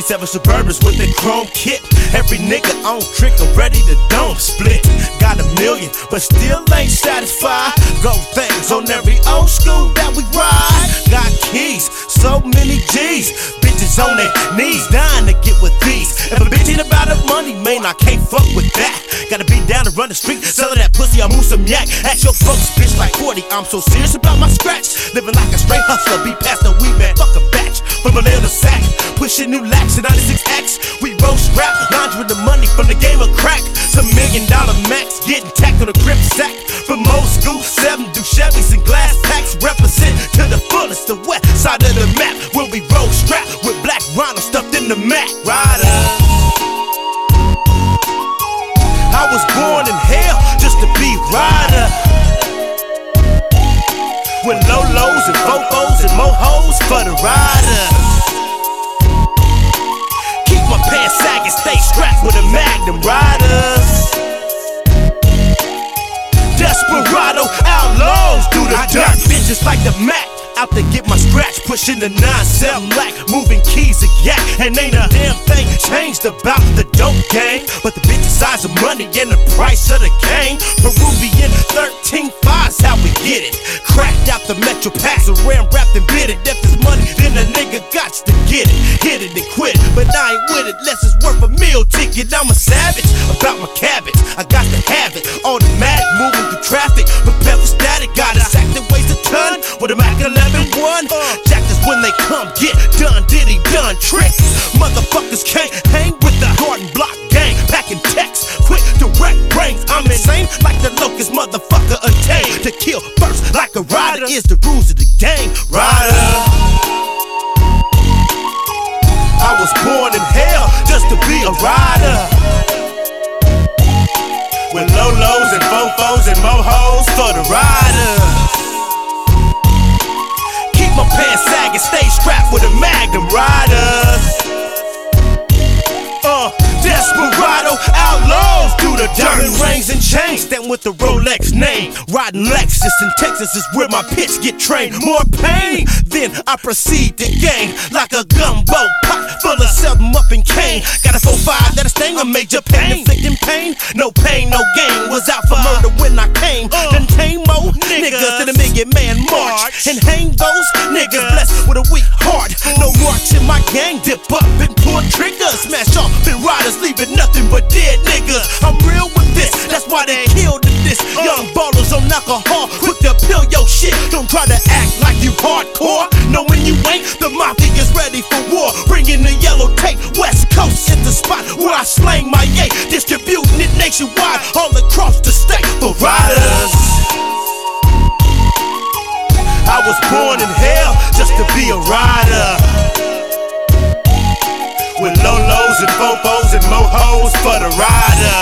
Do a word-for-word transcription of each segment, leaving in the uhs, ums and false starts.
seventy-seven Suburbans with a chrome kit. Every nigga on trick and ready to dome split. Got a million, but still ain't satisfied. Gold things on every old school that we ride. Got keys, so many G's. Bitches on their knees, dying to get with these. If a bitch ain't about her money, man, I can't fuck with that. Gotta be down to run the street, sellin' that pussy, I move some yak. Ask your folks, bitch, like forty. I'm so serious about my scratch. Living like a straight hustler, be past the weed man, fuck a batch. From a little sack, pushing new lax in ninety-six X. We roast rap, laundering the money from the game of crack. Some million dollar max, getting tacked on a grip sack. From old school, seven do Chevys and glass packs. Represent to the fullest, the west side of the map. Where we roll strap with black rhino stuffed in the Mac. Rider, I was born in hell just to be rider. With low lows and fofos and mohos for the rider. Keep my pants sagging, stay strapped with a Magnum riders. Desperado outlaws do the dirt. Bitches like the Mac. Out to get my scratch, pushing the nine cell lack, moving keys a yak, and ain't a damn thing changed about the dope game. But the bitch size of money and the price of the game. Peruvian thirteen fives, how we get it. Cracked out the Metro packs, around wrapped and bit it. If it's money, then a nigga gots to get it. Hit it and quit it, but I ain't with it less it's worth a meal ticket. I'm a savage about my cabbage, I got to have it. Automatic moving through traffic, prepare for static. Got a sack that weighs a ton with a Mac eleven. One Jack is when they come, get done, diddy done tricks. Motherfuckers can't hang with the Garden Block gang. Packing texts, quick direct brains. I'm insane like the locust motherfucker attained. To kill first like a rider is the rules of the game. Rider, I was born in hell just to be a rider. With low lows and fofos and mohos for the riders. My pants sagging, stay strapped with a Magnum riders. Uh, Desperado outlaws do the dirt. Rings and chains, stand with the Rolex name. Riding Lexus in Texas is where my pitch get trained. More pain, then I proceed to gain. Like a gumbo pot full of something up in cane. Got a four five that'll sting a major pain. Inflicting pain, no pain, no gain. Was out for murder when I came. Then tame more niggas to the Million Man March. And hang those niggas blessed with a weak heart. No march in my gang, dip up and pull triggers. Smash off and riders, leaving nothing but dead niggas. I'm real with this, that's why they killed this. Young ballers on alcohol, quick to peel your shit. Don't try to act like you hardcore, knowing you ain't. The mafia's ready for war, bringing the yellow tape. West Coast is the spot where I slang my yay, distributing it nationwide, all across the state for riders. I was born in hell just to be a rider. With low lows and fofos and mohos for the rider.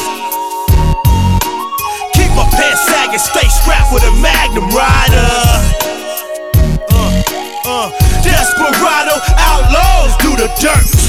Keep my pants sagging, stay strapped with a Magnum rider. Uh, uh, Desperado outlaws do the dirt.